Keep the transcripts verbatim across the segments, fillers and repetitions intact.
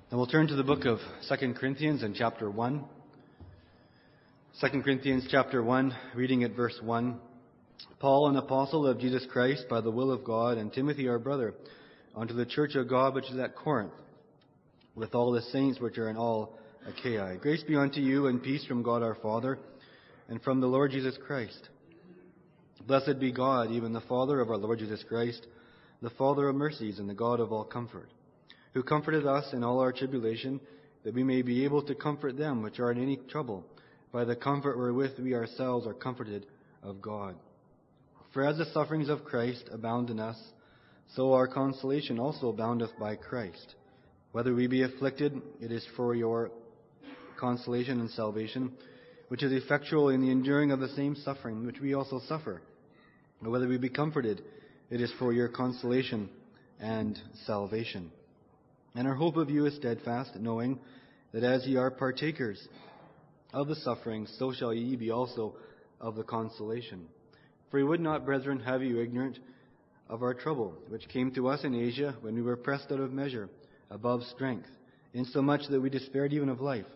And we'll turn to the book of Second Corinthians in chapter one. Second Corinthians chapter one, reading at verse one. Paul, an apostle of Jesus Christ by the will of God, and Timothy our brother, unto the church of God which is at Corinth, with all the saints which are in all Achaia. Grace be unto you and peace from God our Father, and from the Lord Jesus Christ. Blessed be God, even the Father of our Lord Jesus Christ, the Father of mercies and the God of all comfort, who comforted us in all our tribulation, that we may be able to comfort them which are in any trouble, by the comfort wherewith we ourselves are comforted of God. For as the sufferings of Christ abound in us, so our consolation also aboundeth by Christ. Whether we be afflicted, it is for your consolation and salvation, which is effectual in the enduring of the same suffering which we also suffer. Or whether we be comforted, it is for your consolation and salvation. And our hope of you is steadfast, knowing that as ye are partakers of the sufferings, so shall ye be also of the consolation. For we would not, brethren, have you ignorant of our trouble, which came to us in Asia, when we were pressed out of measure, above strength, insomuch that we despaired even of life.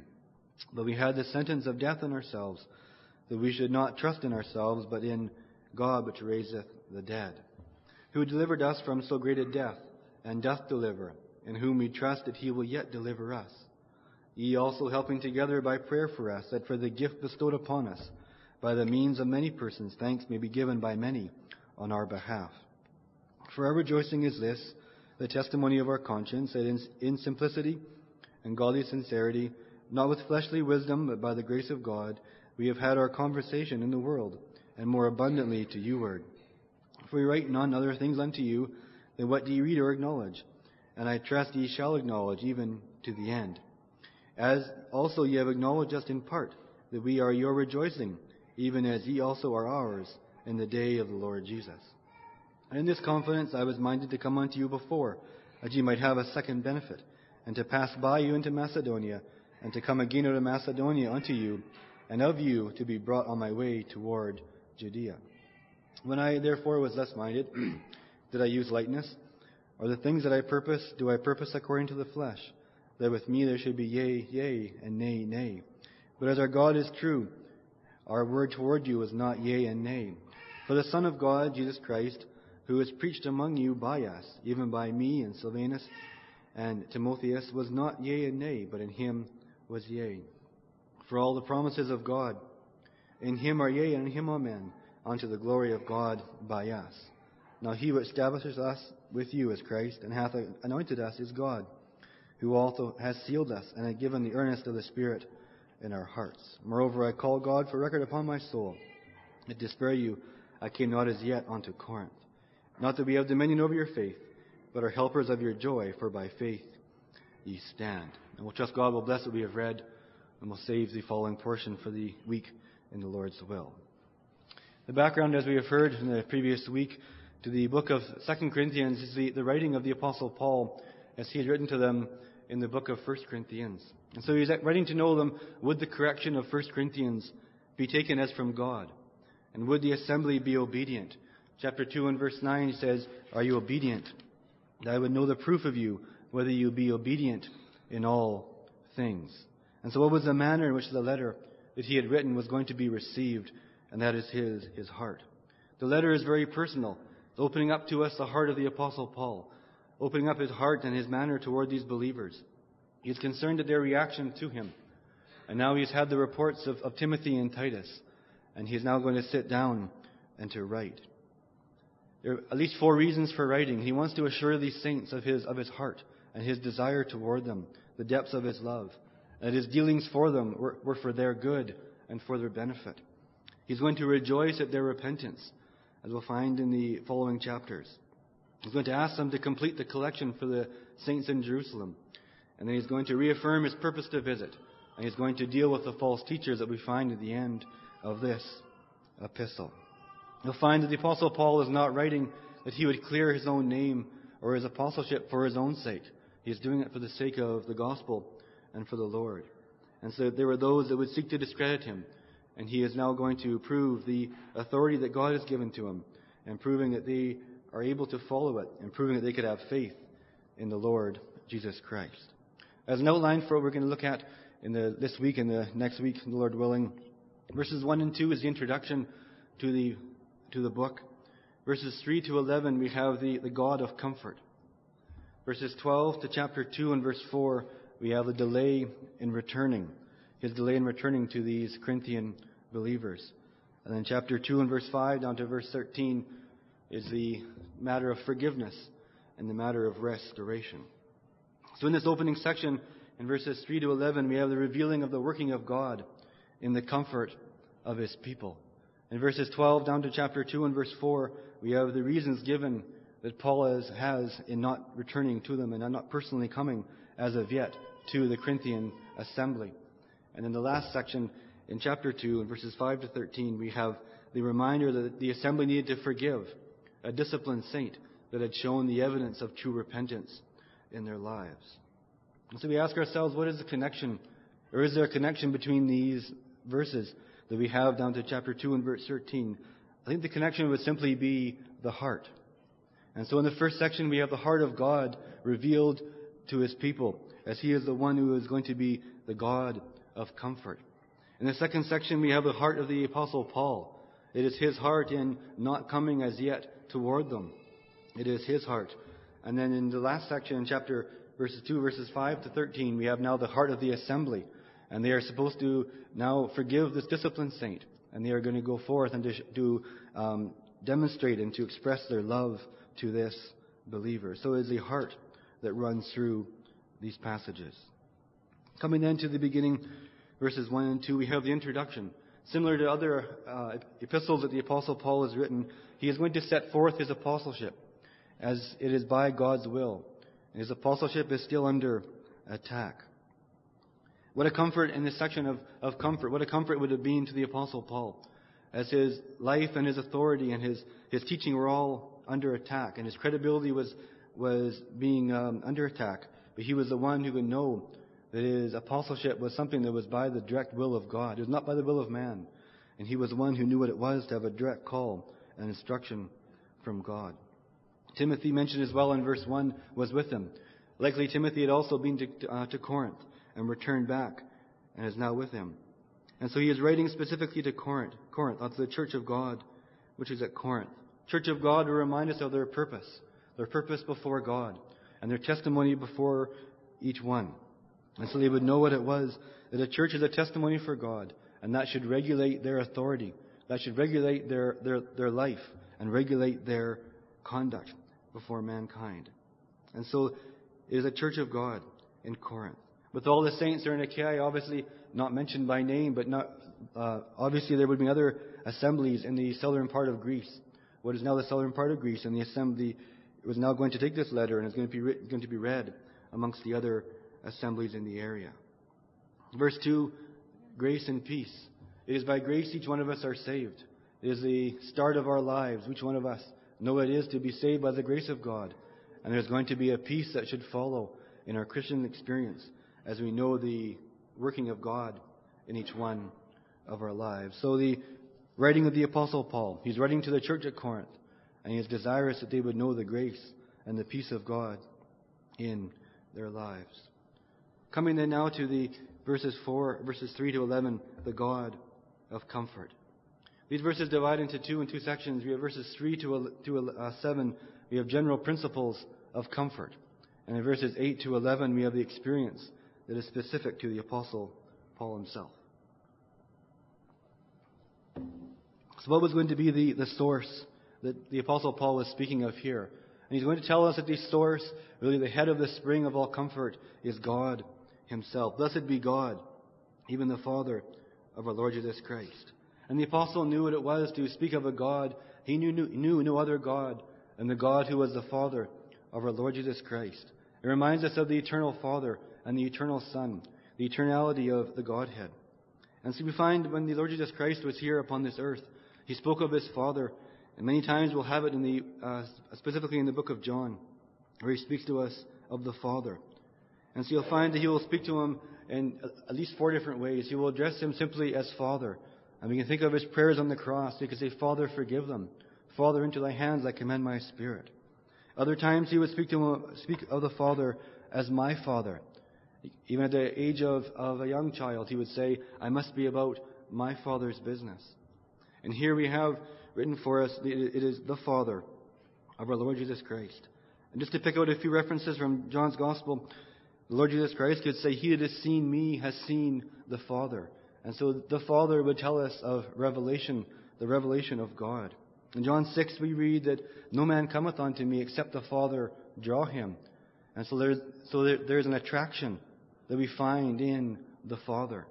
But we had the sentence of death on ourselves, that we should not trust in ourselves, but in God which raiseth the dead, who delivered us from so great a death, and doth deliver, in whom we trust that he will yet deliver us. Ye also helping together by prayer for us, that for the gift bestowed upon us, by the means of many persons, thanks may be given by many on our behalf. For our rejoicing is this, the testimony of our conscience, that in, in simplicity and godly sincerity, not with fleshly wisdom, but by the grace of God, we have had our conversation in the world, and more abundantly to you ward. For we write none other things unto you than what ye read or acknowledge, and I trust ye shall acknowledge even to the end. As also ye have acknowledged us in part, that we are your rejoicing, even as ye also are ours, in the day of the Lord Jesus. And in this confidence I was minded to come unto you before, that ye might have a second benefit, and to pass by you into Macedonia, and to come again out of Macedonia unto you, and of you to be brought on my way toward Judea. When I therefore was thus minded, did I use lightness? Or the things that I purpose, do I purpose according to the flesh? That with me there should be yea, yea, and nay, nay. But as our God is true, our word toward you is not yea and nay. For the Son of God, Jesus Christ, who is preached among you by us, even by me and Silvanus and Timotheus, was not yea and nay, but in him was yea. For all the promises of God, in him are yea, and in him amen, unto the glory of God by us. Now he which establishes us with you is Christ, and hath anointed us is God, who also has sealed us, and hath given the earnest of the Spirit in our hearts. Moreover, I call God for record upon my soul, that to spare you I came not as yet unto Corinth. Not that we have dominion over your faith, but are helpers of your joy, for by faith ye stand. And we'll trust God will bless what we have read, and we'll save the following portion for the week in the Lord's will. The background, as we have heard in the previous week, to the book of Second Corinthians is the, the writing of the Apostle Paul, as he had written to them in the book of First Corinthians. And so he's writing to know them, would the correction of First Corinthians be taken as from God? And would the assembly be obedient? Chapter two and verse nine, he says, are you obedient? That I would know the proof of you, whether you be obedient in all things. And so what was the manner in which the letter that he had written was going to be received? And that is his, his heart. The letter is very personal. It's opening up to us the heart of the Apostle Paul, opening up his heart and his manner toward these believers. He's concerned at their reaction to him. And now he's had the reports of, of Timothy and Titus, and he's now going to sit down and to write. There are at least four reasons for writing. He wants to assure these saints of his, of his heart and his desire toward them, the depths of his love, and his dealings for them were, were for their good and for their benefit. He's going to rejoice at their repentance, as we'll find in the following chapters. He's going to ask them to complete the collection for the saints in Jerusalem. And then he's going to reaffirm his purpose to visit. And he's going to deal with the false teachers that we find at the end of this epistle. You'll find that the Apostle Paul is not writing that he would clear his own name or his apostleship for his own sake. He is doing it for the sake of the gospel and for the Lord. And so there were those that would seek to discredit him. And he is now going to prove the authority that God has given to him, and proving that they are able to follow it, and proving that they could have faith in the Lord Jesus Christ. As an outline for what we're going to look at in the this week and the next week, the Lord willing, verses one and two is the introduction to the to the book. Verses three to eleven, we have the, the God of comfort. Verses twelve to chapter two and verse four, we have the delay in returning, his delay in returning to these Corinthian believers. And then chapter two and verse five down to verse thirteen is the matter of forgiveness and the matter of restoration. So in this opening section, in verses three to eleven, we have the revealing of the working of God in the comfort of his people. In verses twelve down to chapter two and verse four, we have the reasons given that Paul has, has in not returning to them and not personally coming as of yet to the Corinthian assembly. And in the last section, in chapter two, in verses five to thirteen, we have the reminder that the assembly needed to forgive a disciplined saint that had shown the evidence of true repentance in their lives. And so we ask ourselves, what is the connection, or is there a connection between these verses that we have down to chapter two and verse thirteen? I think the connection would simply be the heart. And so in the first section, we have the heart of God revealed to his people, as he is the one who is going to be the God of comfort. In the second section, we have the heart of the Apostle Paul. It is his heart in not coming as yet toward them. It is his heart. And then in the last section, in chapter verses two, verses five to thirteen, we have now the heart of the assembly. And they are supposed to now forgive this disciplined saint. And they are going to go forth and to, to um, demonstrate and to express their love to this believer. So it is the heart that runs through these passages. Coming then to the beginning, verses one and two, we have the introduction. Similar to other uh, epistles that the Apostle Paul has written, he is going to set forth his apostleship as it is by God's will. And his apostleship is still under attack. What a comfort in this section of, of comfort. What a comfort would have been to the Apostle Paul, as his life and his authority and his, his teaching were all under attack, and his credibility was, was being um, under attack. But he was the one who would know that his apostleship was something that was by the direct will of God. It was not by the will of man. And he was the one who knew what it was to have a direct call and instruction from God. Timothy, mentioned as well in verse one, was with him. Likely Timothy had also been to, uh, to Corinth and returned back and is now with him. And so he is writing specifically to Corinth, Corinth, to the church of God, which is at Corinth. Church of God to remind us of their purpose, their purpose before God, and their testimony before each one. And so they would know what it was, that a church is a testimony for God, and that should regulate their authority. That should regulate their, their, their life and regulate their conduct before mankind. And so it is a church of God in Corinth. With all the saints there in Achaia, obviously not mentioned by name, but not uh, obviously there would be other assemblies in the southern part of Greece. What is now the southern part of Greece, and the assembly was now going to take this letter and is going to be written, going to be read amongst the other assemblies in the area. Verse two, grace and peace. It is by grace each one of us are saved. It is the start of our lives. Each one of us know what it is to be saved by the grace of God. And there's going to be a peace that should follow in our Christian experience as we know the working of God in each one of our lives. So the writing of the Apostle Paul, he's writing to the church at Corinth, and he is desirous that they would know the grace and the peace of God in their lives. Coming then now to the verses four, verses three to eleven, the God of comfort. These verses divide into two and two sections. We have verses three to to uh, seven. We have general principles of comfort, and in verses eight to eleven, we have the experience that is specific to the Apostle Paul himself. So, what was going to be the the source that the Apostle Paul was speaking of here? And he's going to tell us that the source, really the head of the spring of all comfort, is God himself. Blessed be God, even the Father of our Lord Jesus Christ. And the apostle knew what it was to speak of a God. He knew, knew, knew no other God than the God who was the Father of our Lord Jesus Christ. It reminds us of the eternal Father and the eternal Son, the eternality of the Godhead. And so we find when the Lord Jesus Christ was here upon this earth, he spoke of his Father. And many times we'll have it in the uh, specifically in the book of John, where he speaks to us of the Father. And so you'll find that he will speak to him in at least four different ways. He will address him simply as Father. And we can think of his prayers on the cross. He could say, Father, forgive them. Father, into thy hands I commend my spirit. Other times he would speak to him, speak of the Father as my Father. Even at the age of, of a young child, he would say, I must be about my Father's business. And here we have written for us, it is the Father of our Lord Jesus Christ. And just to pick out a few references from John's Gospel, the Lord Jesus Christ could say, he that has seen me has seen the Father. And so the Father would tell us of revelation, the revelation of God. In John six we read that no man cometh unto me except the Father draw him. And so there's, so there, there's an attraction that we find in the Father.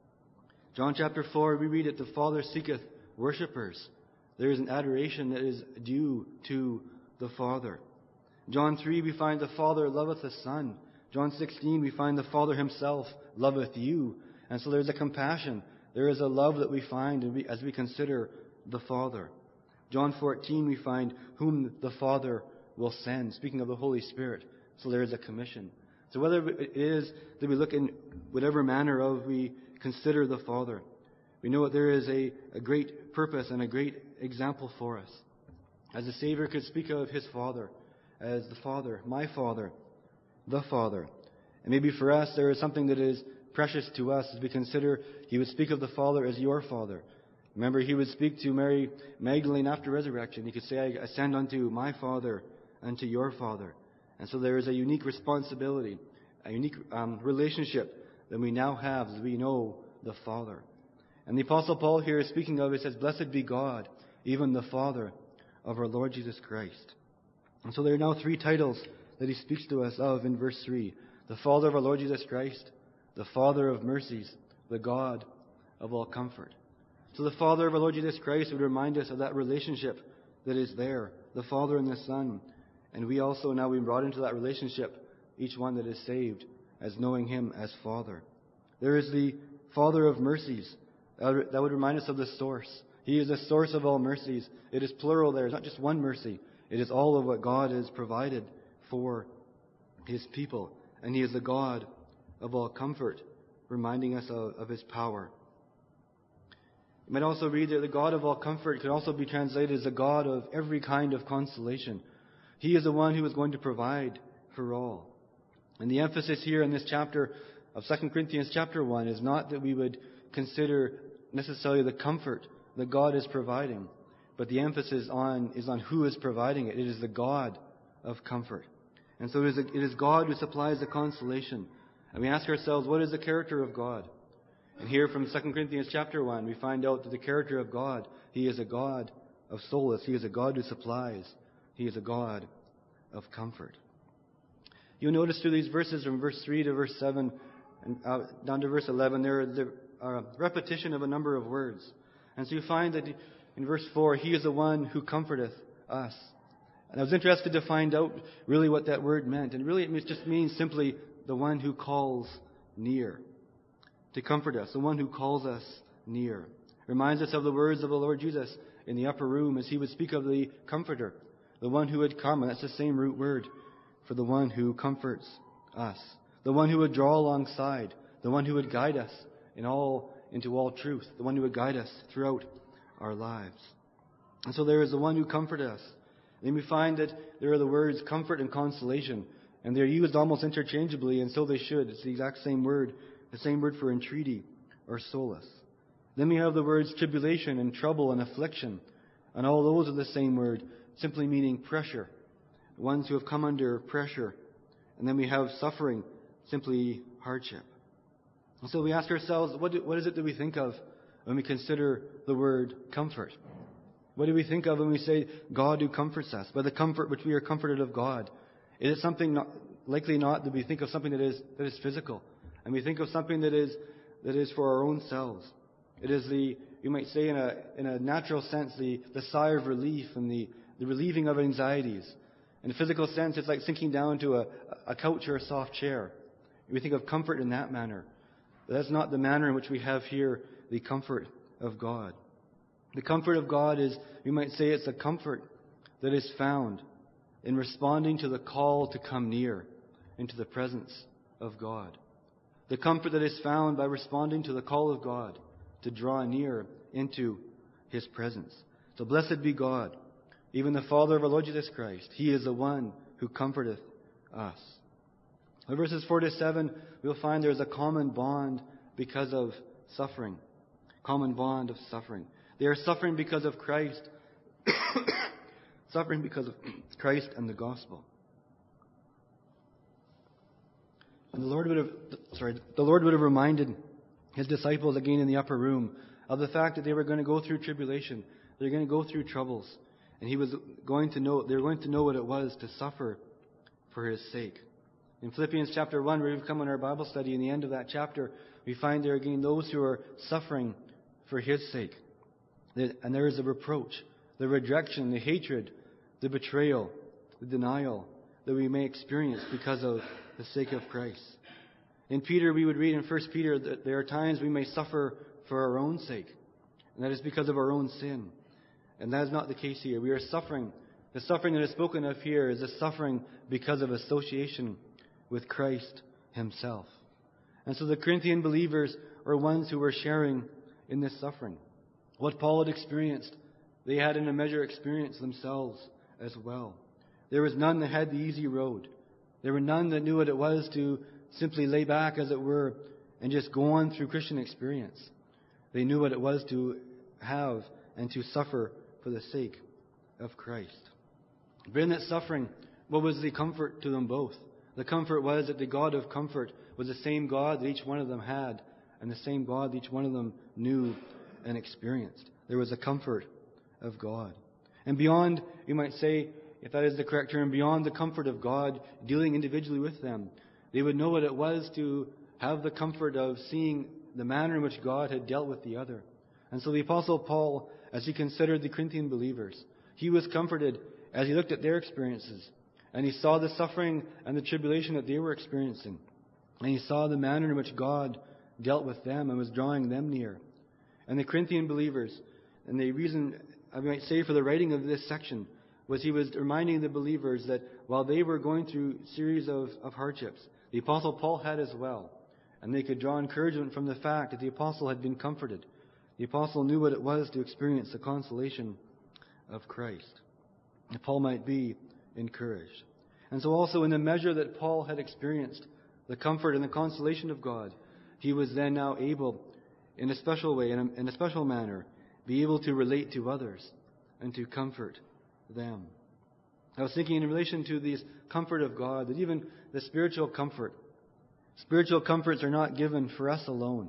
John chapter four, we read that the Father seeketh worshippers. There is an adoration that is due to the Father. John three, we find the Father loveth the Son. John sixteen, we find the Father himself loveth you. And so there's a compassion. There is a love that we find as we consider the Father. John fourteen, we find whom the Father will send, speaking of the Holy Spirit. So there is a commission. So whether it is that we look in whatever manner of we consider the Father, we know that there is a, a great purpose and a great example for us. As the Savior could speak of his Father as the Father, my Father, the Father. And maybe for us there is something that is precious to us as we consider he would speak of the Father as your Father. Remember, he would speak to Mary Magdalene after resurrection. He could say, I ascend unto my Father and to your Father. And so there is a unique responsibility, a unique um, relationship that we now have as we know the Father. And the Apostle Paul here is speaking of, it says, blessed be God, even the Father of our Lord Jesus Christ. And so there are now three titles that he speaks to us of in verse three. The Father of our Lord Jesus Christ, the Father of mercies, the God of all comfort. So the Father of our Lord Jesus Christ would remind us of that relationship that is there, the Father and the Son. And we also now we've brought into that relationship each one that is saved as knowing him as Father. There is the Father of mercies. That would remind us of the source. He is the source of all mercies. It is plural there. It's not just one mercy. It is all of what God has provided for his people. And he is the God of all comfort, reminding us of, of his power. You might also read that the God of all comfort could also be translated as the God of every kind of consolation. He is the one who is going to provide for all. And the emphasis here in this chapter of Second Corinthians chapter one is not that we would consider necessarily the comfort that God is providing, but the emphasis on is on who is providing it. It is the God of comfort. And so it is, a, it is God who supplies the consolation. And we ask ourselves, what is the character of God? And here from Second Corinthians chapter one, we find out that the character of God, he is a God of solace. He is a God who supplies. He is a God of comfort. You'll notice through these verses from verse three to verse seven and uh, down to verse eleven, there are the uh, repetition of a number of words. And so you find that in verse four, he is the one who comforteth us. And I was interested to find out really what that word meant. And really it just means simply the one who calls near. To comfort us, the one who calls us near. Reminds us of the words of the Lord Jesus in the upper room as he would speak of the Comforter, the one who would come, and that's the same root word for the one who comforts us, the one who would draw alongside, the one who would guide us in all into all truth, the one who would guide us throughout our lives. And so there is the one who comforts us. And then we find that there are the words comfort and consolation, and they're used almost interchangeably, and so they should. It's the exact same word. The same word for entreaty or solace. Then we have the words tribulation and trouble and affliction. And all those are the same word, simply meaning pressure. Ones who have come under pressure. And then we have suffering, simply hardship. And so we ask ourselves, what, do, what is it that we think of when we consider the word comfort? What do we think of when we say God who comforts us? By the comfort which we are comforted of God. Is it something not, likely not that we think of something that is that is physical? And we think of something that is that is for our own selves. It is the, you might say in a in a natural sense, the, the sigh of relief and the, the relieving of anxieties. In a physical sense, it's like sinking down to a, a couch or a soft chair. We think of comfort in that manner. But that's not the manner in which we have here the comfort of God. The comfort of God is, you might say, it's a comfort that is found in responding to the call to come near into the presence of God. The comfort that is found by responding to the call of God to draw near into his presence. So blessed be God, even the Father of our Lord Jesus Christ. He is the one who comforteth us. In verses four to seven, we'll find there's a common bond because of suffering. Common bond of suffering. They are suffering because of Christ. Suffering because of Christ and the gospel. And the Lord would have, sorry, the Lord would have reminded his disciples again in the upper room of the fact that they were going to go through tribulation. They're going to go through troubles. And he was going to know, they were going to know what it was to suffer for his sake. In Philippians chapter one, where we've come on our Bible study, in the end of that chapter, we find there again those who are suffering for his sake. And there is a reproach, the rejection, the hatred, the betrayal, the denial that we may experience because of the sake of Christ. In Peter, we would read in First Peter that there are times we may suffer for our own sake. And that is because of our own sin. And that is not the case here. We are suffering. The suffering that is spoken of here is a suffering because of association with Christ himself. And so the Corinthian believers are ones who were sharing in this suffering. What Paul had experienced, they had in a measure experienced themselves as well. There was none that had the easy road. There were none that knew what it was to simply lay back, as it were, and just go on through Christian experience. They knew what it was to have and to suffer for the sake of Christ. But in that suffering, what was the comfort to them both? The comfort was that the God of comfort was the same God that each one of them had, and the same God that each one of them knew and experienced. There was a comfort of God. And beyond, you might say, if that is the correct term, beyond the comfort of God dealing individually with them, they would know what it was to have the comfort of seeing the manner in which God had dealt with the other. And so the Apostle Paul, as he considered the Corinthian believers, he was comforted as he looked at their experiences. And he saw the suffering and the tribulation that they were experiencing. And he saw the manner in which God dealt with them and was drawing them near. And the Corinthian believers, and the reason, I might say, for the writing of this section, was he was reminding the believers that while they were going through a series of, of hardships, the Apostle Paul had as well. And they could draw encouragement from the fact that the Apostle had been comforted. The Apostle knew what it was to experience the consolation of Christ. And Paul might be encouraged. And so also in the measure that Paul had experienced the comfort and the consolation of God, he was then now able, in a special way, in a, in a special manner, be able to relate to others and to comfort them. I was thinking in relation to this comfort of God, that even the spiritual comfort, spiritual comforts are not given for us alone.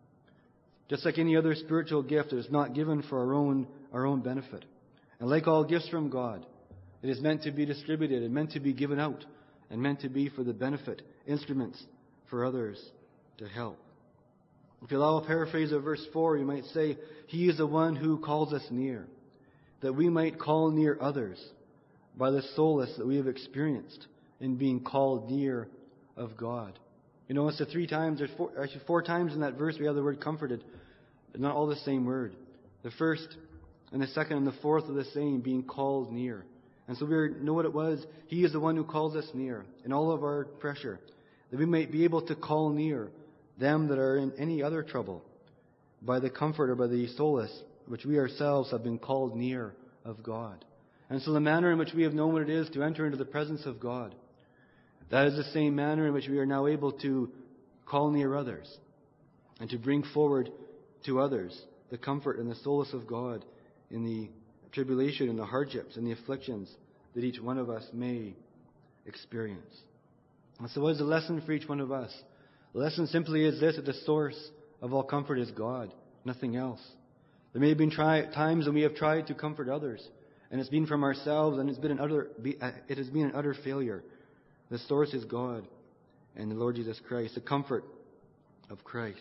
Just like any other spiritual gift, it is not given for our own, our own benefit. And like all gifts from God, it is meant to be distributed and meant to be given out and meant to be for the benefit, instruments for others to help. If you allow a paraphrase of verse four, you might say, He is the one who calls us near, that we might call near others by the solace that we have experienced in being called near of God. You know, it's the three times, there's four, actually four times in that verse we have the word comforted. It's not all the same word. The first and the second and the fourth are the same, being called near. And so we know what it was. He is the one who calls us near in all of our pressure, that we might be able to call near them that are in any other trouble by the comfort or by the solace which we ourselves have been called near of God. And so the manner in which we have known what it is to enter into the presence of God, that is the same manner in which we are now able to call near others and to bring forward to others the comfort and the solace of God in the tribulation and the hardships and the afflictions that each one of us may experience. And so what is the lesson for each one of us? The lesson simply is this, that the source of all comfort is God, nothing else. There may have been try, times when we have tried to comfort others, and it's been from ourselves, and it's been an utter, it has been an utter failure. The source is God and the Lord Jesus Christ, the comfort of Christ.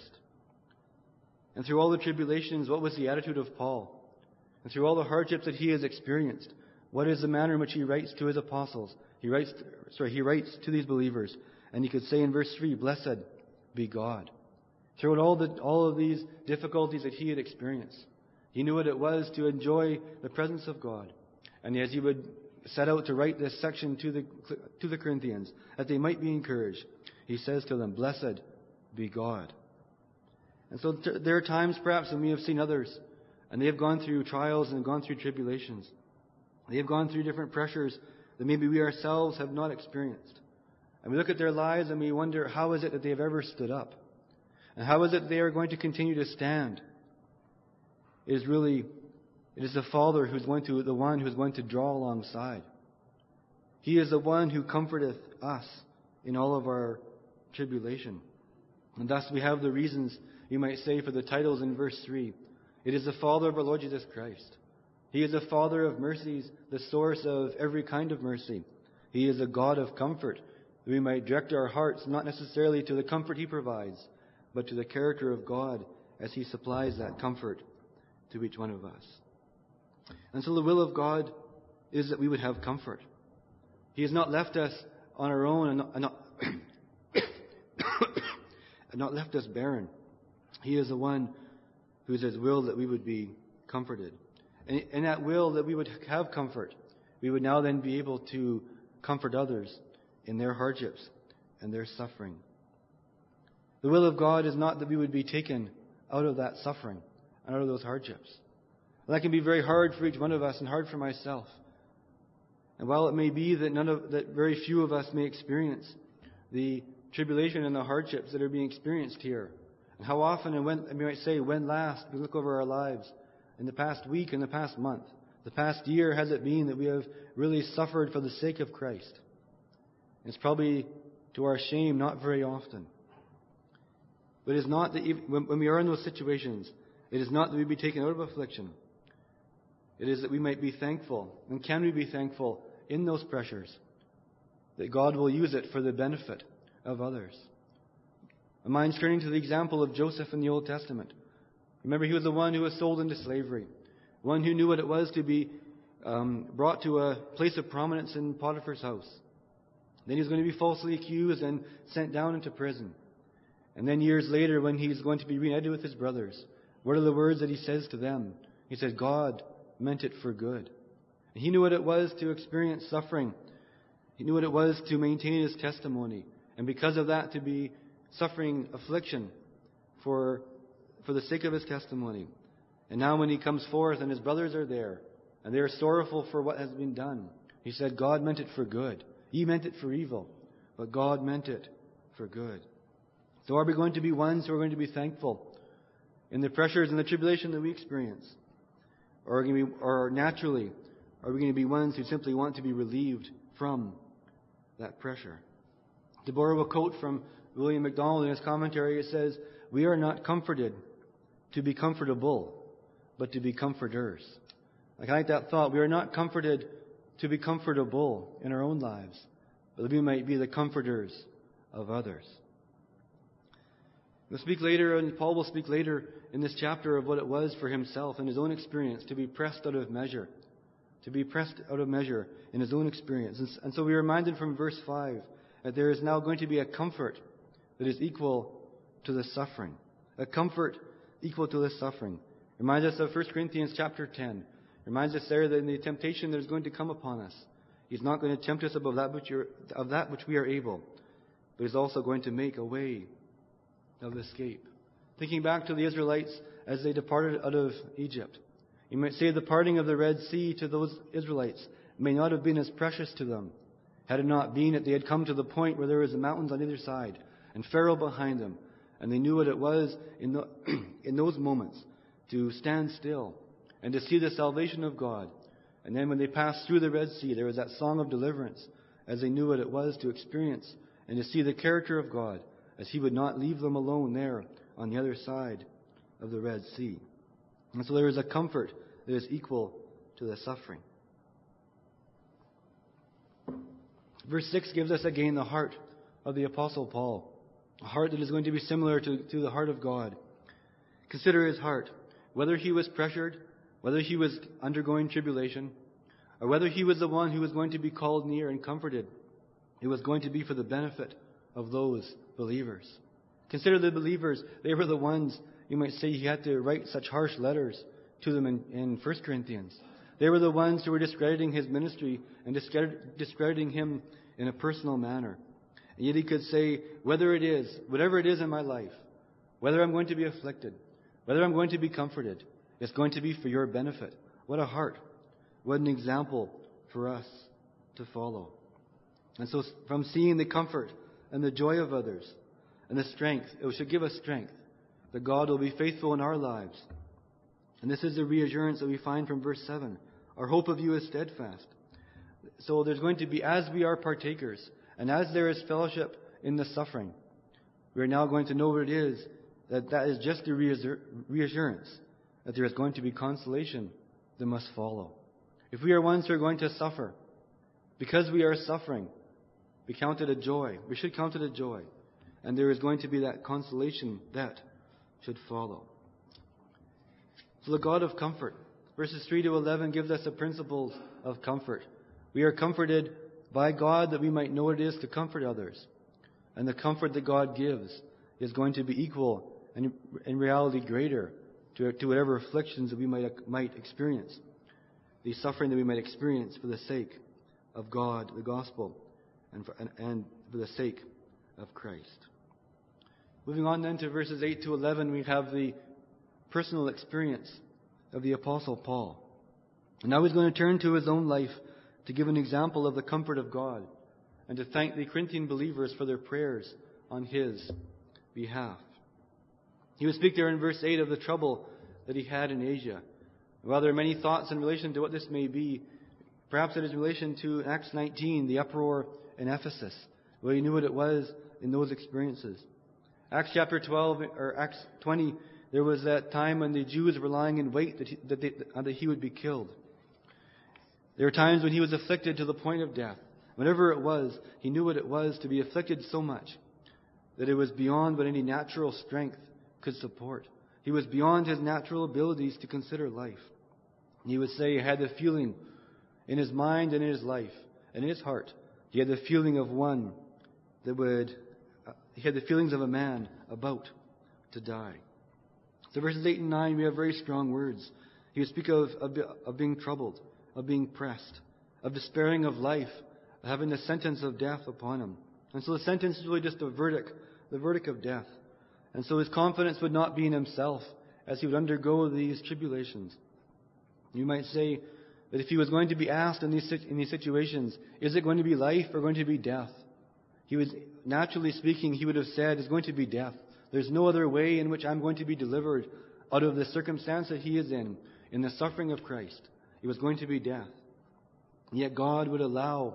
And through all the tribulations, what was the attitude of Paul? And through all the hardships that he has experienced, what is the manner in which he writes to his apostles? He writes, sorry, he writes to these believers, and he could say in verse three, "Blessed be God." Throughout all the all of these difficulties that he had experienced, he knew what it was to enjoy the presence of God. And as he would set out to write this section to the to the Corinthians, that they might be encouraged, he says to them, "Blessed be God." And so there are times perhaps when we have seen others, and they have gone through trials and gone through tribulations. They have gone through different pressures that maybe we ourselves have not experienced. And we look at their lives and we wonder, how is it that they have ever stood up? And how is it they are going to continue to stand? It is really, it is the Father who's going to, the one who's going to draw alongside. He is the one who comforteth us in all of our tribulation. And thus we have the reasons, you might say, for the titles in verse three. It is the Father of our Lord Jesus Christ. He is the Father of mercies, the source of every kind of mercy. He is a God of comfort, that we might direct our hearts not necessarily to the comfort He provides, but to the character of God as He supplies that comfort to each one of us. And so the will of God is that we would have comfort. He has not left us on our own and not, and not, and not left us barren. He is the one who is His will that we would be comforted. And in that will that we would have comfort, we would now then be able to comfort others in their hardships and their suffering. The will of God is not that we would be taken out of that suffering and out of those hardships. And that can be very hard for each one of us and hard for myself. And while it may be that none of that very few of us may experience the tribulation and the hardships that are being experienced here, and how often and when, we might say, when last we look over our lives, in the past week, in the past month, the past year, has it been that we have really suffered for the sake of Christ? It's probably to our shame not very often. But it is not that even, when we are in those situations, it is not that we be taken out of affliction. It is that we might be thankful. And can we be thankful in those pressures? That God will use it for the benefit of others. My mind's turning to the example of Joseph in the Old Testament. Remember, he was the one who was sold into slavery. One who knew what it was to be um, brought to a place of prominence in Potiphar's house. Then he was going to be falsely accused and sent down into prison. And then years later, when he's going to be reunited with his brothers, what are the words that he says to them? He says, God meant it for good. And he knew what it was to experience suffering. He knew what it was to maintain his testimony. And because of that, to be suffering affliction for, for the sake of his testimony. And now when he comes forth and his brothers are there, and they are sorrowful for what has been done, he said, God meant it for good. He meant it for evil, but God meant it for good. So are we going to be ones who are going to be thankful in the pressures and the tribulation that we experience? Or, are we going to be, or naturally, are we going to be ones who simply want to be relieved from that pressure? To borrow a quote from William MacDonald in his commentary, it says, we are not comforted to be comfortable, but to be comforters. Like I like that thought. We are not comforted to be comfortable in our own lives, but that we might be the comforters of others. We'll speak later, and Paul will speak later in this chapter of what it was for himself in his own experience to be pressed out of measure, to be pressed out of measure in his own experience. And, and so we are reminded from verse five that there is now going to be a comfort that is equal to the suffering, a comfort equal to the suffering. Reminds us of First Corinthians chapter ten. Reminds us there that in the temptation that is going to come upon us, He's not going to tempt us above that which, of that which we are able, but He's also going to make a way of escape. Thinking back to the Israelites as they departed out of Egypt, you might say the parting of the Red Sea to those Israelites may not have been as precious to them had it not been that they had come to the point where there was the mountains on either side and Pharaoh behind them, and they knew what it was in, the, in those moments to stand still and to see the salvation of God. And then when they passed through the Red Sea, there was that song of deliverance as they knew what it was to experience and to see the character of God as He would not leave them alone there on the other side of the Red Sea. And so there is a comfort that is equal to the suffering. Verse six gives us again the heart of the Apostle Paul, a heart that is going to be similar to, to the heart of God. Consider his heart. Whether he was pressured, whether he was undergoing tribulation, or whether he was the one who was going to be called near and comforted, it was going to be for the benefit of those believers. Consider the believers. They were the ones, you might say, he had to write such harsh letters to them in, in First Corinthians. They were the ones who were discrediting his ministry and discredit, discrediting him in a personal manner. And yet he could say, whether it is, whatever it is in my life, whether I'm going to be afflicted, whether I'm going to be comforted, it's going to be for your benefit. What a heart. What an example for us to follow. And so from seeing the comfort and the joy of others and the strength, it should give us strength that God will be faithful in our lives. And this is the reassurance that we find from verse seven. Our hope of you is steadfast. So there's going to be, as we are partakers, and as there is fellowship in the suffering, we are now going to know what it is, that that is just the reassurance, that there is going to be consolation that must follow. If we are ones who are going to suffer, because we are suffering, we count it a joy. We should count it a joy. And there is going to be that consolation that should follow. So the God of comfort, verses three to eleven gives us the principles of comfort. We are comforted by God that we might know what it is to comfort others. And the comfort that God gives is going to be equal and in reality greater to, to whatever afflictions that we might, might experience. The suffering that we might experience for the sake of God, the gospel, and for, and, and for the sake of Christ. Moving on then to verses eight to eleven, we have the personal experience of the Apostle Paul. And now he's going to turn to his own life to give an example of the comfort of God and to thank the Corinthian believers for their prayers on his behalf. He would speak there in verse eight of the trouble that he had in Asia. While there are many thoughts in relation to what this may be, perhaps it is in relation to Acts nineteen, the uproar in Ephesus, where he knew what it was in those experiences. Acts chapter twelve, or Acts twenty, there was that time when the Jews were lying in wait that he, that, they, that he would be killed. There were times when he was afflicted to the point of death. Whatever it was, he knew what it was to be afflicted so much that it was beyond what any natural strength could support. He was beyond his natural abilities to consider life. He would say he had the feeling in his mind and in his life and in his heart. He had the feeling of one that would, uh, he had the feelings of a man about to die. So verses eight and nine, we have very strong words. He would speak of, of, of being troubled, of being pressed, of despairing of life, of having the sentence of death upon him. And so the sentence is really just a verdict, the verdict of death. And so his confidence would not be in himself as he would undergo these tribulations. You might say that if he was going to be asked in these, in these situations, is it going to be life or going to be death? He was, naturally speaking, he would have said, it's going to be death. There's no other way in which I'm going to be delivered out of the circumstance that he is in, in the suffering of Christ. It was going to be death. And yet God would allow,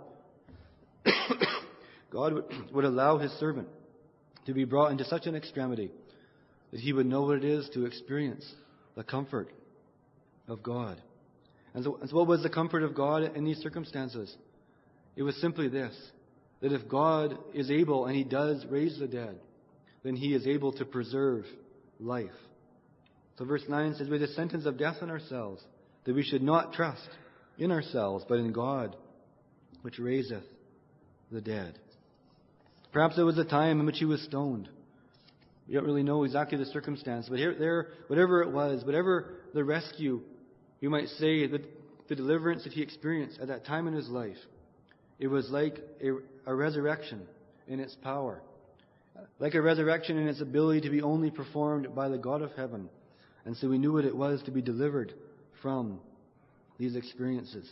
God would, would allow his servant to be brought into such an extremity that he would know what it is to experience the comfort of God. And so, and so what was the comfort of God in these circumstances? It was simply this, that if God is able, and he does raise the dead, then he is able to preserve life. So verse nine says, we have the sentence of death on ourselves, that we should not trust in ourselves, but in God, which raiseth the dead. Perhaps there was a time in which he was stoned. We don't really know exactly the circumstance, but here, there, whatever it was, whatever the rescue, you might say, the, the deliverance that he experienced at that time in his life, it was like a, a resurrection in its power, like a resurrection in its ability to be only performed by the God of heaven. And so we knew what it was to be delivered from these experiences.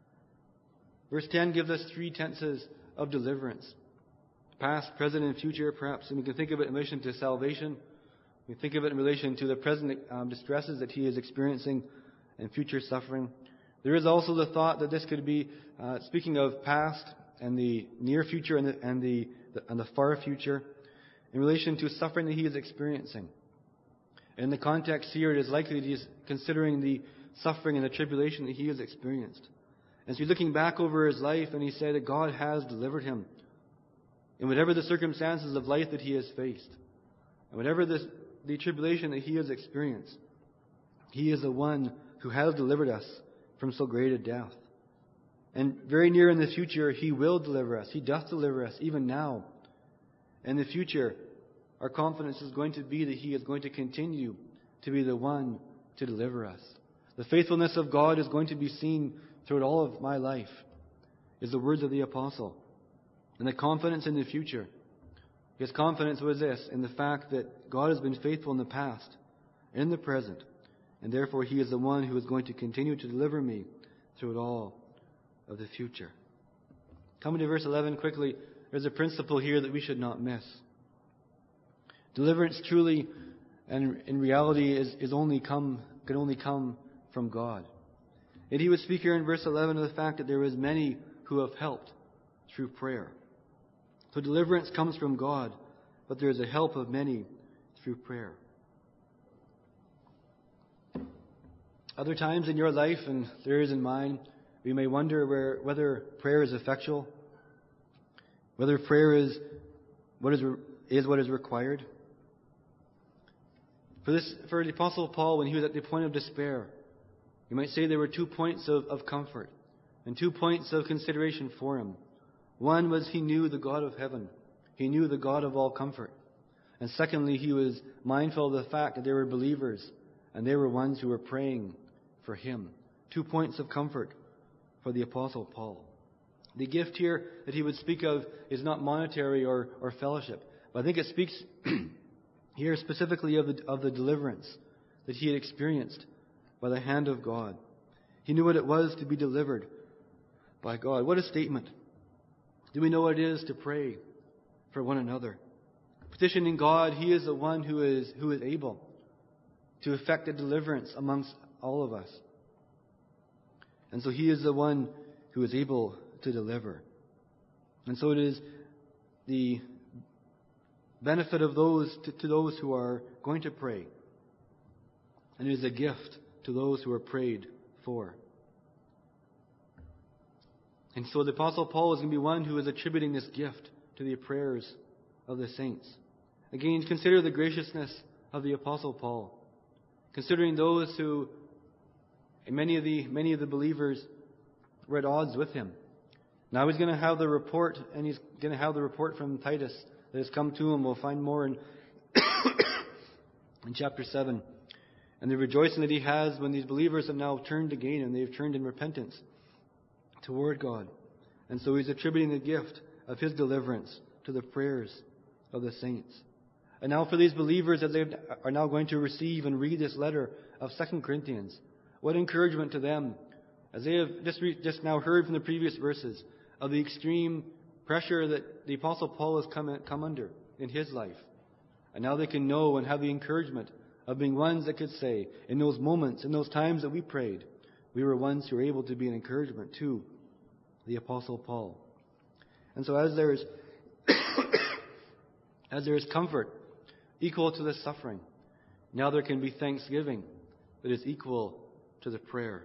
Verse ten gives us three tenses of deliverance. Past, present, and future, perhaps. And we can think of it in relation to salvation. We think of it in relation to the present um, distresses that he is experiencing and future suffering. There is also the thought that this could be, uh, speaking of past and the near future and the, and the, the, and the far future, in relation to suffering that he is experiencing. In the context here, it is likely that he is considering the suffering and the tribulation that he has experienced. And so he's looking back over his life, and he said that God has delivered him in whatever the circumstances of life that he has faced, and whatever the, the tribulation that he has experienced. He is the one who has delivered us from so great a death. And very near in the future, he will deliver us. He doth deliver us even now. In the future, our confidence is going to be that he is going to continue to be the one to deliver us. The faithfulness of God is going to be seen throughout all of my life, is the words of the apostle. And the confidence in the future. His confidence was this, in the fact that God has been faithful in the past and in the present, and therefore he is the one who is going to continue to deliver me through it all of the future. Coming to verse eleven quickly, there's a principle here that we should not miss. Deliverance truly and in reality is, is only come can only come from God. And he would speak here in verse eleven of the fact that there is many who have helped through prayer. So deliverance comes from God, but there is a help of many through prayer. Other times in your life, and there is in mine, we may wonder where, whether prayer is effectual, whether prayer is what is, is what is required. For this, for the Apostle Paul, when he was at the point of despair, you might say there were two points of, of comfort and two points of consideration for him. One was he knew the God of heaven. He knew the God of all comfort. And secondly, he was mindful of the fact that there were believers and they were ones who were praying for him. Two points of comfort for the Apostle Paul. The gift here that he would speak of is not monetary or, or fellowship, but I think it speaks here specifically of the, of the deliverance that he had experienced by the hand of God. He knew what it was to be delivered by God. What a statement. Do we know what it is to pray for one another? Petitioning God, He is the one who is who is able to effect a deliverance amongst all of us. And so He is the one who is able to deliver. And so it is the benefit of those to, to those who are going to pray. And it is a gift to those who are prayed for. And so the Apostle Paul is going to be one who is attributing this gift to the prayers of the saints. Again, consider the graciousness of the Apostle Paul. Considering those who, and many of the many of the believers were at odds with him. Now he's going to have the report, and he's going to have the report from Titus that has come to him. We'll find more in, in chapter seven. And the rejoicing that he has when these believers have now turned again and they've turned in repentance toward God. And so he's attributing the gift of his deliverance to the prayers of the saints. And now for these believers that they are now going to receive and read this letter of Second Corinthians, what encouragement to them, as they have just, re- just now heard from the previous verses, of the extreme pressure that the Apostle Paul has come, come under in his life. And now they can know and have the encouragement of being ones that could say, in those moments, in those times that we prayed, we were ones who were able to be an encouragement to the Apostle Paul. And so as there is as there is comfort equal to the suffering, now there can be thanksgiving that is equal to the prayer.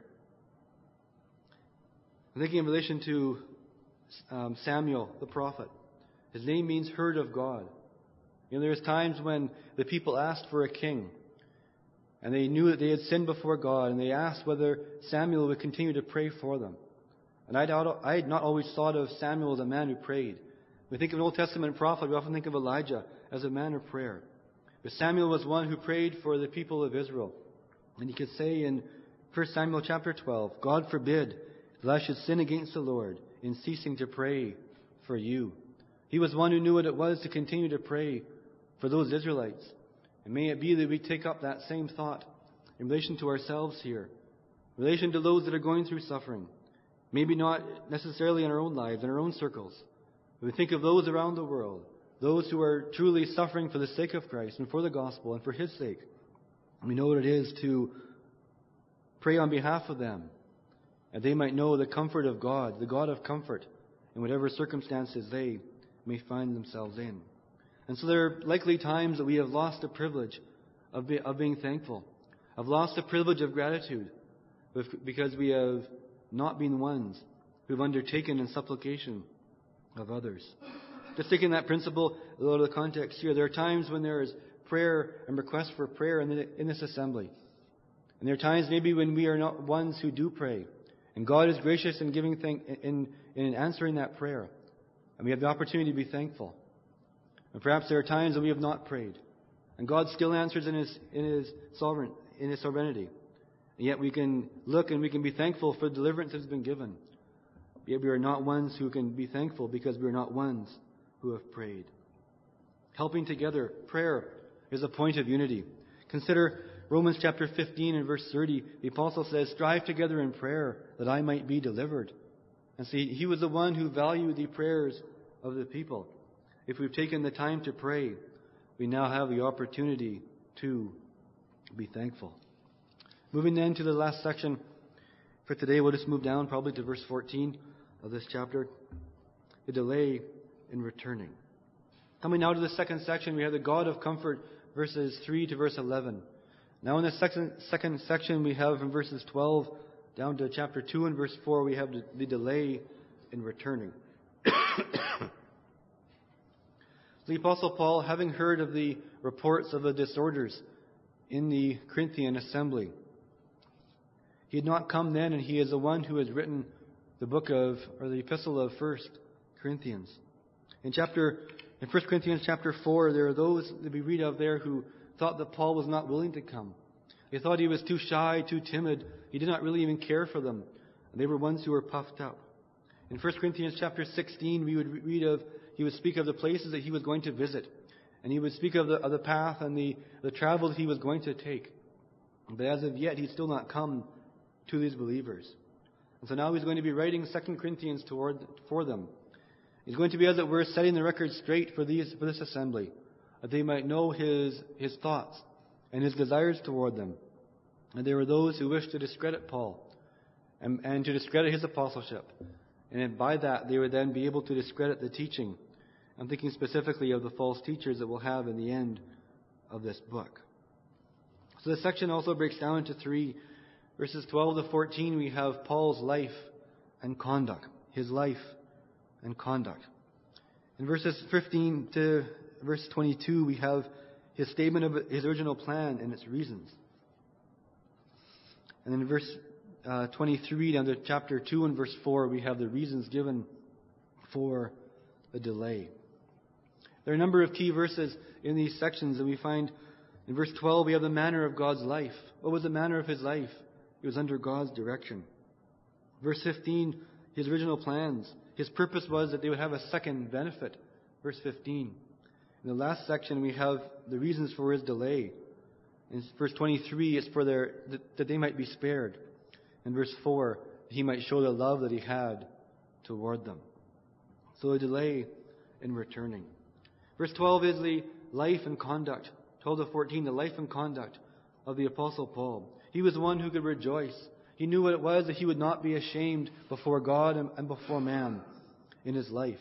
I'm thinking in relation to um, Samuel, the prophet. His name means heard of God. You know, there's times when the people asked for a king, and they knew that they had sinned before God, and they asked whether Samuel would continue to pray for them. And I'd, I had not always thought of Samuel as a man who prayed. We think of an Old Testament prophet, we often think of Elijah as a man of prayer. But Samuel was one who prayed for the people of Israel. And you could say in First Samuel chapter twelve, God forbid that I should sin against the Lord in ceasing to pray for you. He was one who knew what it was to continue to pray for those Israelites. And may it be that we take up that same thought in relation to ourselves here, in relation to those that are going through suffering. Maybe not necessarily in our own lives, in our own circles. But we think of those around the world, those who are truly suffering for the sake of Christ and for the gospel and for His sake. And we know what it is to pray on behalf of them, and they might know the comfort of God, the God of comfort, in whatever circumstances they may find themselves in. And so there are likely times that we have lost the privilege of, be, of being thankful, have lost the privilege of gratitude, because we have not been ones who have undertaken in supplication of others. Just taking that principle a little out of the context here, there are times when there is prayer and request for prayer in, the, in this assembly. And there are times maybe when we are not ones who do pray. And God is gracious in giving thank, in, in answering that prayer. And we have the opportunity to be thankful. And perhaps there are times that we have not prayed. And God still answers in His in His sovereign in His sovereignty. And yet we can look and we can be thankful for the deliverance that has been given. Yet we are not ones who can be thankful because we are not ones who have prayed. Helping together, prayer is a point of unity. Consider Romans chapter fifteen and verse thirty. The apostle says, "Strive together in prayer that I might be delivered." And see, he was the one who valued the prayers of the people. If we've taken the time to pray, we now have the opportunity to be thankful. Moving then to the last section for today, we'll just move down probably to verse fourteen of this chapter. The delay in returning. Coming now to the second section, we have the God of comfort, verses three to verse eleven. Now in the second, second section, we have from verses twelve down to chapter two and verse four, we have the, the delay in returning. The Apostle Paul, having heard of the reports of the disorders in the Corinthian assembly, he had not come then, and he is the one who has written the book of, or the epistle of First Corinthians. In chapter, in First Corinthians chapter four, there are those that we read of there who thought that Paul was not willing to come. They thought he was too shy, too timid. He did not really even care for them. And they were ones who were puffed up. In First Corinthians chapter sixteen, we would read of, he would speak of the places that he was going to visit. And he would speak of the, of the path and the, the travel that he was going to take. But as of yet, he's still not come to these believers. And so now he's going to be writing Second Corinthians toward, for them. He's going to be, as it were, setting the record straight for these for this assembly, that they might know his his thoughts and his desires toward them. And there were those who wished to discredit Paul and, and to discredit his apostleship. And by that, they would then be able to discredit the teaching. I'm thinking specifically of the false teachers that we'll have in the end of this book. So this section also breaks down into three. Verses twelve to fourteen, we have Paul's life and conduct. His life and conduct. In verses fifteen to verse twenty-two, we have his statement of his original plan and its reasons. And then in verse uh, twenty-three down to chapter two and verse four, we have the reasons given for the delay. There are a number of key verses in these sections, and we find in verse twelve, we have the manner of God's life. What was the manner of his life? It was under God's direction. Verse fifteen, his original plans. His purpose was that they would have a second benefit. Verse fifteen. In the last section, we have the reasons for his delay. In verse twenty-three, it's for their that, that they might be spared. In verse four, he might show the love that he had toward them. So a delay in returning. Verse twelve is the life and conduct. twelve to fourteen, the life and conduct of the Apostle Paul. He was one who could rejoice. He knew what it was that he would not be ashamed before God and before man in his life.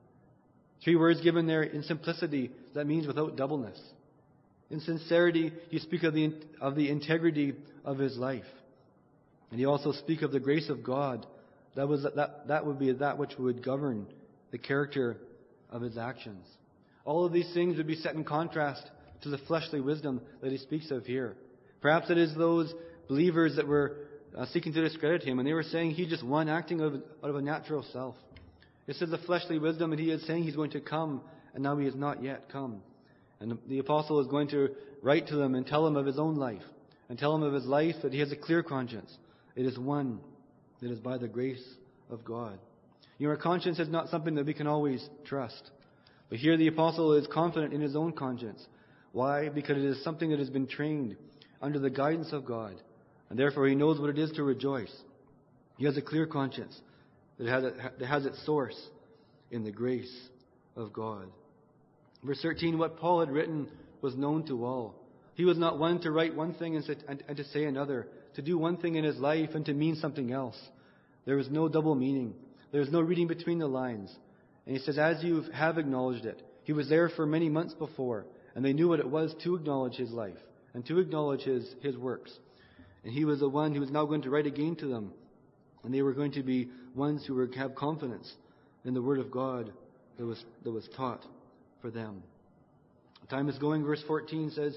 Three words given there: in simplicity, that means without doubleness. In sincerity, you speak of the of the integrity of his life. And you also speak of the grace of God. That was that that would be that which would govern the character of his actions. All of these things would be set in contrast to the fleshly wisdom that he speaks of here. Perhaps it is those believers that were uh, seeking to discredit him, and they were saying he's just one acting out of, out of a natural self. This is the fleshly wisdom, and he is saying he's going to come, and now he has not yet come. And the apostle is going to write to them and tell them of his own life, and tell them of his life that he has a clear conscience. It is one that is by the grace of God. You know, our conscience is not something that we can always trust. But here the apostle is confident in his own conscience. Why? Because it is something that has been trained under the guidance of God. And therefore he knows what it is to rejoice. He has a clear conscience that has, a, that has its source in the grace of God. Verse thirteen, what Paul had written was known to all. He was not one to write one thing and, and, and to say another, to do one thing in his life and to mean something else. There was no double meaning. There was no reading between the lines. And he says, as you have acknowledged it. He was there for many months before, and they knew what it was to acknowledge his life and to acknowledge his, his works. And he was the one who was now going to write again to them. And they were going to be ones who would have confidence in the Word of God that was, that was taught for them. Time is going. Verse fourteen says,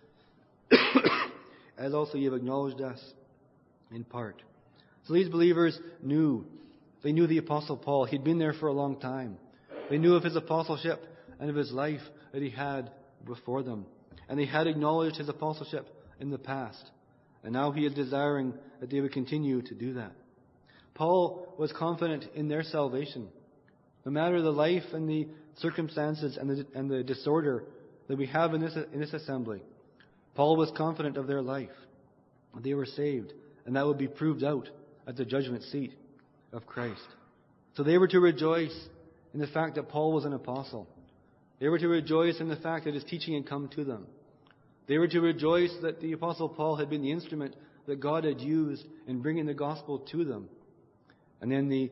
as also you have acknowledged us in part. So these believers knew. They knew the Apostle Paul. He'd been there for a long time. They knew of his apostleship and of his life that he had before them. And they had acknowledged his apostleship in the past. And now he is desiring that they would continue to do that. Paul was confident in their salvation. No matter the life and the circumstances and the, and the disorder that we have in this, in this assembly, Paul was confident of their life. They were saved. And that would be proved out at the judgment seat of Christ. So they were to rejoice in the fact that Paul was an apostle. They were to rejoice in the fact that his teaching had come to them. They were to rejoice that the Apostle Paul had been the instrument that God had used in bringing the gospel to them. And then the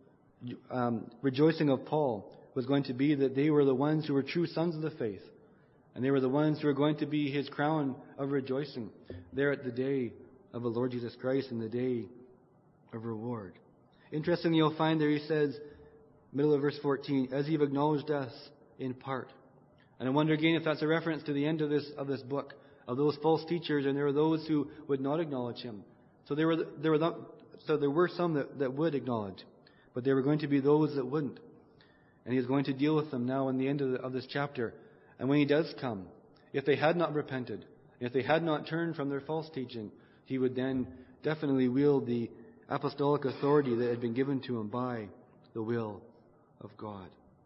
um, rejoicing of Paul was going to be that they were the ones who were true sons of the faith. And they were the ones who were going to be his crown of rejoicing there at the day of the Lord Jesus Christ and the day of reward. Interestingly, you'll find there he says, middle of verse fourteen, as you've acknowledged us in part. And I wonder again if that's a reference to the end of this of this book, of those false teachers, and there were those who would not acknowledge him. So there were there were not, so there were some that, that would acknowledge, but there were going to be those that wouldn't. And he's going to deal with them now in the end of, the, of this chapter. And when he does come, if they had not repented, if they had not turned from their false teaching, he would then definitely wield the apostolic authority that had been given to him by the will of God.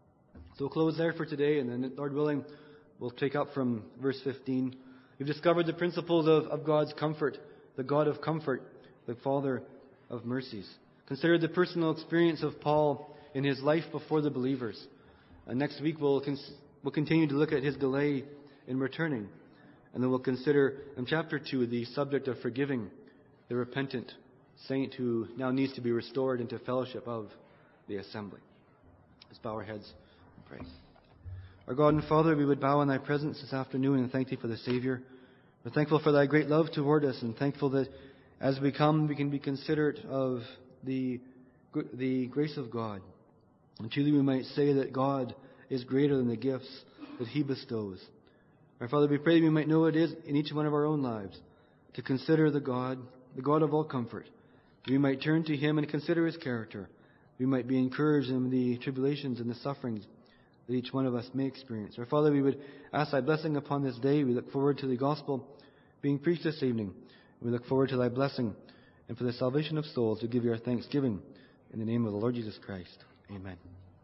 So we'll close there for today, and then, Lord willing, we'll take up from verse fifteen. We've discovered the principles of, of God's comfort, the God of comfort, the Father of mercies. Consider the personal experience of Paul in his life before the believers. And next week we'll, cons- we'll continue to look at his delay in returning. And then we'll consider in chapter two the subject of forgiving the repentant saint who now needs to be restored into fellowship of the assembly. Let's bow our heads. Pray. Our God and Father, we would bow in thy presence this afternoon and thank thee for the Savior. We're thankful for thy great love toward us, and thankful that as we come we can be considerate of the, the grace of God. And truly we might say that God is greater than the gifts that he bestows. Our Father, we pray that we might know what it is in each one of our own lives to consider the God, the God of all comfort. We might turn to him and consider his character. We might be encouraged in the tribulations and the sufferings that each one of us may experience. Our Father, we would ask thy blessing upon this day. We look forward to the gospel being preached this evening. We look forward to thy blessing and for the salvation of souls. We give you our thanksgiving in the name of the Lord Jesus Christ. Amen.